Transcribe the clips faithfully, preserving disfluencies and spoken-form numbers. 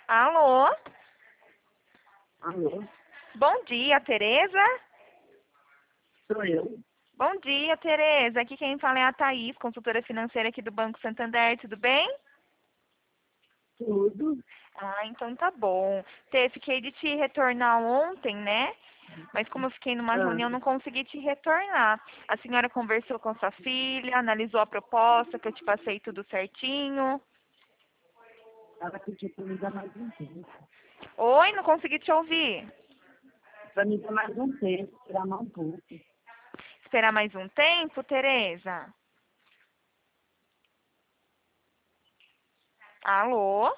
Alô? Alô, Bom dia, Tereza? sou eu. Bom dia, Tereza. Aqui quem fala é a Thaís, consultora financeira aqui do Banco Santander. Tudo bem? Tudo. Ah, então tá bom. Tê, fiquei de te retornar ontem, né? Mas como eu fiquei numa Ah, reunião, não consegui te retornar. A senhora conversou com sua filha, analisou a proposta, que eu te passei tudo certinho. ela pediu para me dar mais um tempo. Oi, não consegui te ouvir. Para me dar mais um tempo, tirar mais um pouco. Esperar mais um tempo, Tereza? Alô?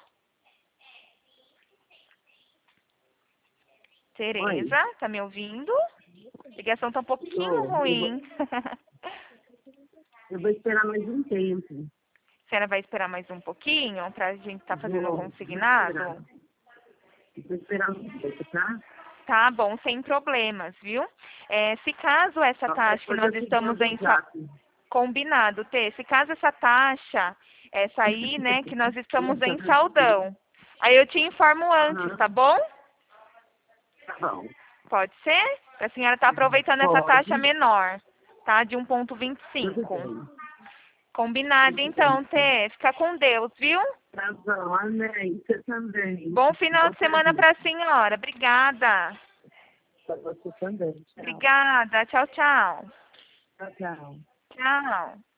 Oi, Tereza, tá me ouvindo? A ligação tá um pouquinho tô. Eu vou, ruim. eu vou esperar mais um tempo. A senhora vai esperar mais um pouquinho pra gente estar fazendo o Vou, vou esperar. consignado? Vou esperar um pouco, tá? Tá bom, sem problemas, viu? É, se caso essa Qualquer taxa que coisa nós eu te estamos mando em um sa- zap. combinado, T, se caso essa taxa, essa aí, né, que nós estamos Essa em vai ser. saldão, aí eu te informo antes, Aham, tá bom? tá bom. Pode ser? A senhora tá aproveitando essa taxa Pode. menor, tá? De um ponto vinte e Tudo cinco. bem. Combinado Tudo então, bem. T. Fica com Deus, viu? Tá bom, amém. Você também. Bom final Bom de semana serviço. pra senhora. Obrigada. Para você também. Tchau. Obrigada. Tchau, tchau. Tchau, tchau. Tchau.